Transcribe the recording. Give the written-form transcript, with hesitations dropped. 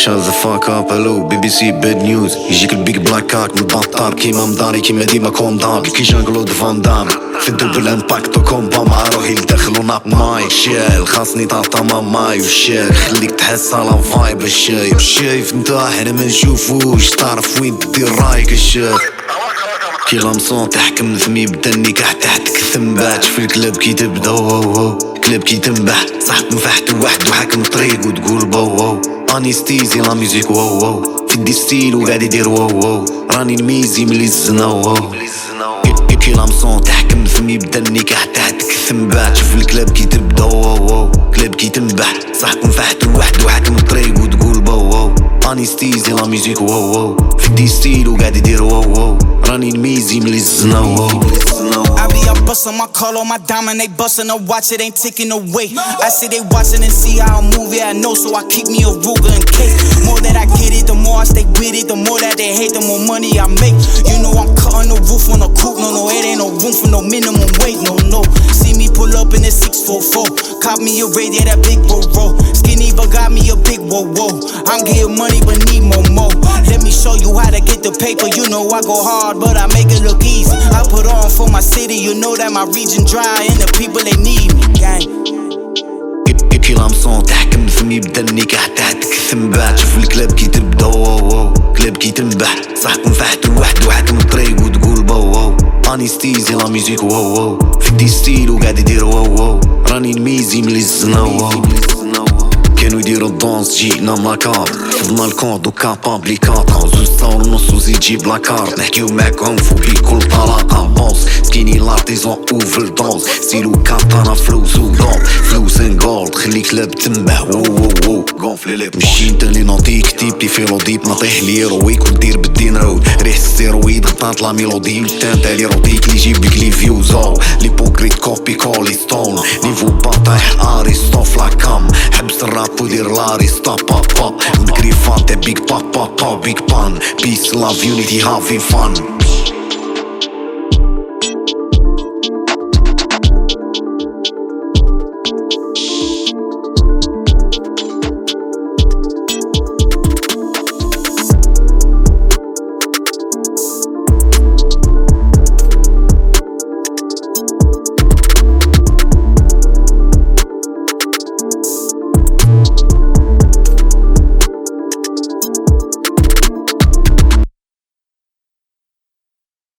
Shut the fuck up, hello BBC bad news. يجيك البيك بلاكات من البطال كيما مداري كيما ديما كوندام كي جانجلود فان دام في الدوبل امباكت وكومبا مع روحي لداخل وناق ماي شال خاصني طاطا ماي وشال خليك تحس على فايب الشايب شايف نتا حنا ما نشوفوش تعرف وين دير رايك الشاب كي لامصون تحكم ثمي بدني تحتك ثمبات في الكلاب كي تبدا كلاب كي تنبح صاحب نفحت واحد وحاكم طريق وتقول بو انيستيزي لا ميوزيك واو في دي ستيل وقاعد يدير واو راني نميزي ملي الزنا كي لامصون تحكم ثمي بدني تحتك ثمبات في الكلاب كي تبدا كلاب كي تنبح صاحب نفحت واحد وحاكم طريق وتقول بو انيستيزي لا ميوزيك واو في دي ستيل وقاعد يدير واو راني نميزي ملي الزنا I be up bustin' my call on my diamond, they bustin' a watch, it ain't ticking away. I say they watchin' and see how I move, yeah I know, so I keep me a Ruger in case. More that I get it, the more I stay with it, the more that they hate, the more money I make. You know I'm cutting the roof on a coupe, no, it ain't no room for no minimum wage, no. See me pull up in a 644, cop me a radio, that big bro. Skinny but got me a big whoa. I'm getting money but need more. Let me show you how to get the paper, you know I go hard, but I make it look easy. I put on for my city, you know that my region dry and the people they need me, gang. كي لامصون تحكم ثمي بدني تحتك ثمبات في الكلاب كي تبدا كلاب كي تنبح صاحب نفحت واحد وحاكم طريق وتقول بو انيستيزي لا ميوزيك واو في دي ستيل وقاعد يدير واو راني نميزي ملي الزنا كانوا يديروا الدونس جينا ملاكار خدنا الكونت وكابابلي كاطا زوج صور ونص وزيد جيب لاكارت نحكيو معاكم فوقي كل طلاقة بوس سكيني لارتيزون اوفل دونس ستيلو كاتانا فلوس ودول فلوس ان جولد خليك كلاب تنبه وو غونفلي لي مشي انت اللي نعطيك كتيب لي فيلوديب نطيح لي رويك ودير بالدين رود ريح الستيرويد غطات لا ميلودي والتان تالي روتيك لي يجيب لك لي فيوزو ليبوكريت كوبي كولي ستون نيفو باطايح اريستوف لاكام حبس الراب ودير لاري ستوب باب بكري فانتا بيك باب بيك بان بيس لاف يونيتي هافي فان